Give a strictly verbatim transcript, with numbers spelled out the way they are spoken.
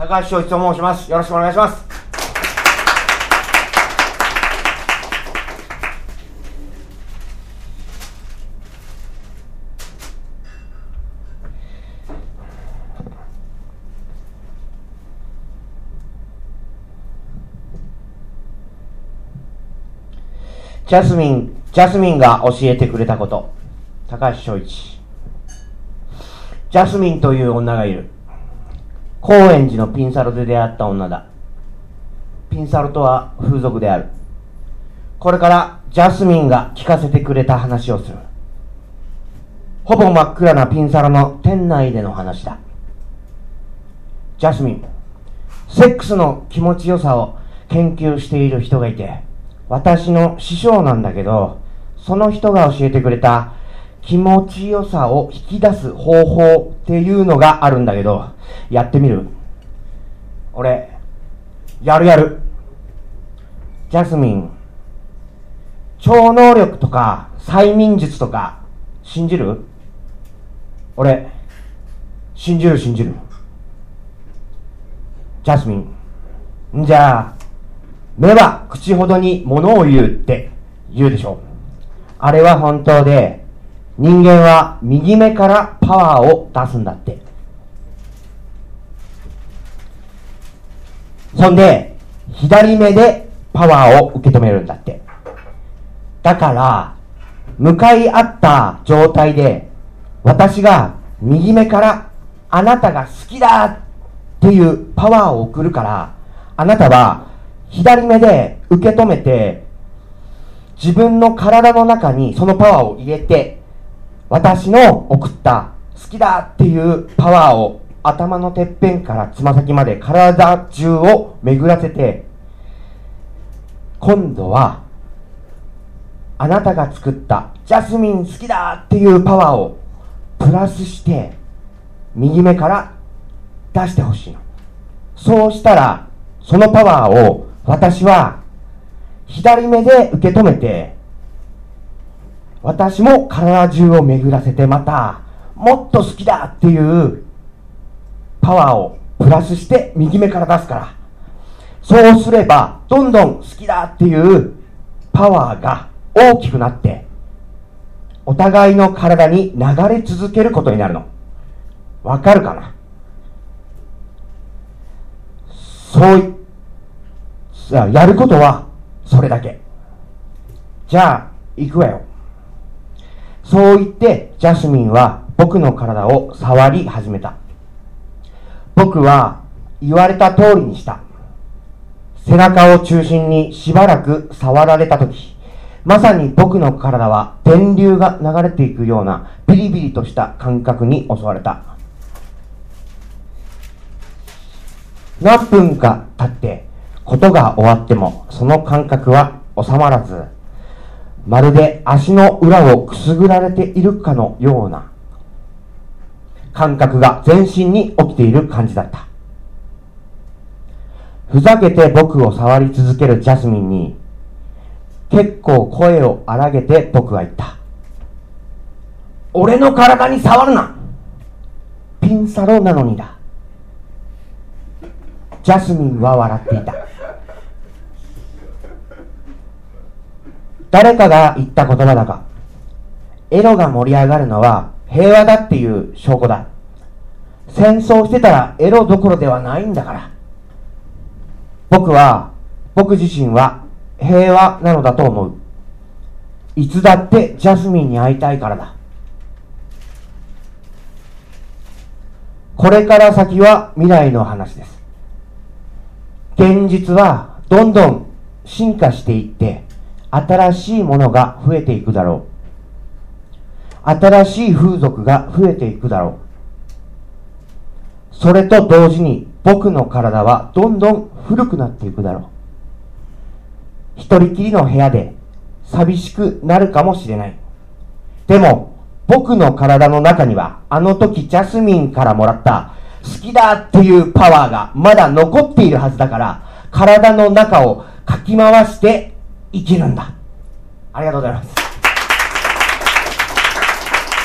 高橋翔一と申します。よろしくお願いします。ジャスミン、ジャスミンが教えてくれたこと。高橋翔一。ジャスミンという女がいる。高円寺のピンサロで出会った女だ。ピンサロとは風俗である。これからジャスミンが聞かせてくれた話をする。ほぼ真っ暗なピンサロの店内での話だ。ジャスミン、セックスの気持ちよさを研究している人がいて、私の師匠なんだけど、その人が教えてくれた気持ちよさを引き出す方法っていうのがあるんだけど、やってみる？俺、やるやる。ジャスミン、超能力とか催眠術とか信じる？俺、信じる信じる。ジャスミン、んじゃあ、目は口ほどに物を言うって言うでしょ。あれは本当で、人間は右目からパワーを出すんだって。そんで、左目でパワーを受け止めるんだって。だから、向かい合った状態で、私が右目からあなたが好きだっていうパワーを送るから、あなたは左目で受け止めて、自分の体の中にそのパワーを入れて、私の送った好きだっていうパワーを頭のてっぺんからつま先まで体中を巡らせて、今度はあなたが作ったジャスミン好きだっていうパワーをプラスして右目から出してほしいの。そうしたらそのパワーを私は左目で受け止めて、私も体中を巡らせて、またもっと好きだっていうパワーをプラスして右目から出すから、そうすればどんどん好きだっていうパワーが大きくなってお互いの体に流れ続けることになるの。わかるかな？そういさあやることはそれだけ。じゃあ行くわよ。そう言ってジャスミンは僕の体を触り始めた。僕は言われた通りにした。背中を中心にしばらく触られたとき、まさに僕の体は電流が流れていくようなビリビリとした感覚に襲われた。何分か経ってことが終わってもその感覚は収まらず、まるで足の裏をくすぐられているかのような感覚が全身に起きている感じだった。ふざけて僕を触り続けるジャスミンに結構声を荒げて僕は言った。俺の体に触るな！ピンサロなのにだ。ジャスミンは笑っていた。誰かが言った言葉だが、エロが盛り上がるのは平和だっていう証拠だ。戦争してたらエロどころではないんだから。僕は、僕自身は平和なのだと思う。いつだってジャスミンに会いたいからだ。これから先は未来の話です。現実はどんどん進化していって、新しいものが増えていくだろう。新しい風俗が増えていくだろう。それと同時に僕の体はどんどん古くなっていくだろう。一人きりの部屋で寂しくなるかもしれない。でも僕の体の中にはあの時ジャスミンからもらった好きだっていうパワーがまだ残っているはずだから、体の中をかき回して生きるんだ。ありがとうございます。